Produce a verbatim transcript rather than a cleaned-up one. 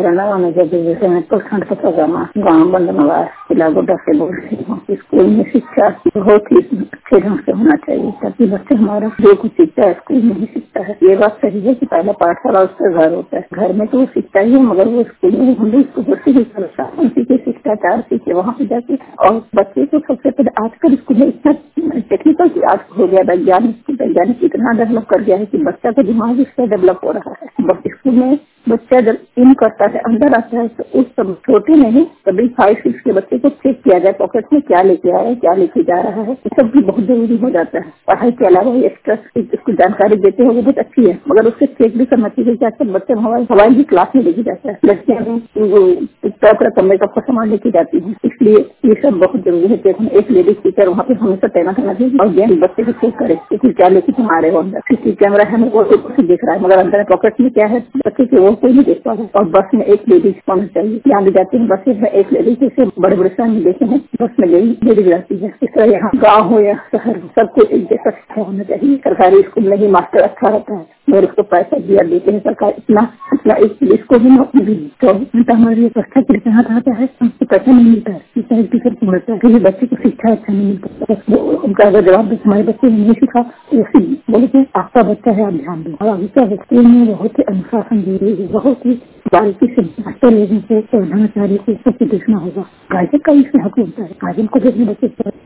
मेरा नाम अनुजा देवी है। मैं प्रखंड पथगामा गाँव बंदनवास जिला गोड्डा से बोल रही हूँ। स्कूल में शिक्षा बहुत ही अच्छे ढंग से होना चाहिए ताकि बच्चे हमारा जो कुछ सीखता है स्कूल में ही सीखता है। ये बात सही है कि पहला पाठशाला उसका घर होता है, घर में तो वो सीखता ही है, मगर वो स्कूल में हम लोग स्कूल से ही सीखे, शिष्टाचार सीखे वहाँ पे जाके। और बच्चे को सबसे पहले आजकल स्कूल में इतना टेक्निकल की आज हो गया, वैज्ञानिक वैज्ञानिक इतना डेवलप कर गया है कि बच्चा का दिमाग इससे डेवलप हो रहा है। बस स्कूल में बच्चा जब इन करता है, अंदर आता है, तो उस सब छोटे नहीं कभी फाइव सिक्स के बच्चे को चेक किया जाए पॉकेट में क्या लेके आया है, क्या लेके जा रहा है। ये सब भी बहुत जरूरी हो जाता है। पढ़ाई के अलावा एक्स्ट्रा इसको जानकारी देते हो वो बहुत अच्छी है, मगर उससे चेक भी करना चाहिए कि आजकल बच्चे मोबाइल मोबाइल भी क्लास में लेके जाता है। लड़कियां मेकअप का सामान लेके जाती है, इसलिए ये सब बहुत जरूरी है। एक लेडीज टीचर वहाँ पे हमेशा तैनात करना चाहिए और ये बच्चे को चेक करे कि क्या लेके तुम आ रहे हो। अंदर सीसी कैमरा है वो तो देख रहा है, मगर अंदर पॉकेट में क्या है बच्चे के वो कोई नहीं देख पा रहा है। और बस में एक लेडीज होना चाहिए, यहाँ भी जाती है बसेज में एक लेडीज, जैसे बड़े बड़े शहर में देखे हैं बस में यही लेडीज रहती है। इस तरह यहाँ गाँव हो या शहर हो सबको एक जैसा शिक्षा होना चाहिए। सरकारी स्कूल में ही मास्टर अच्छा रहता है मगर उसको पैसा दिया देते हैं सरकार इतना इतना एक पुलिस को भी नौकरी भी चौबीस घंटा हमारी व्यवस्था के लिए आता है, उसको पैसा नहीं मिलता है, टीचर को मिलता है, क्योंकि बच्चे को शिक्षा अच्छा नहीं मिलता। उनका अगर जवाब दे हमारे बच्चे ने नहीं सीखा तो बोले कि आपका बच्चा है आप ध्यान दो। और अभी स्कूल में बहुत ही अनुशासन जरूरी है, बहुत ही बारीकी से मास्टर लोगों को प्रधानाचार्य को सबको देखना होगा। गार्जियन का इसमें हक होता है, गार्जियन को देखने बच्चे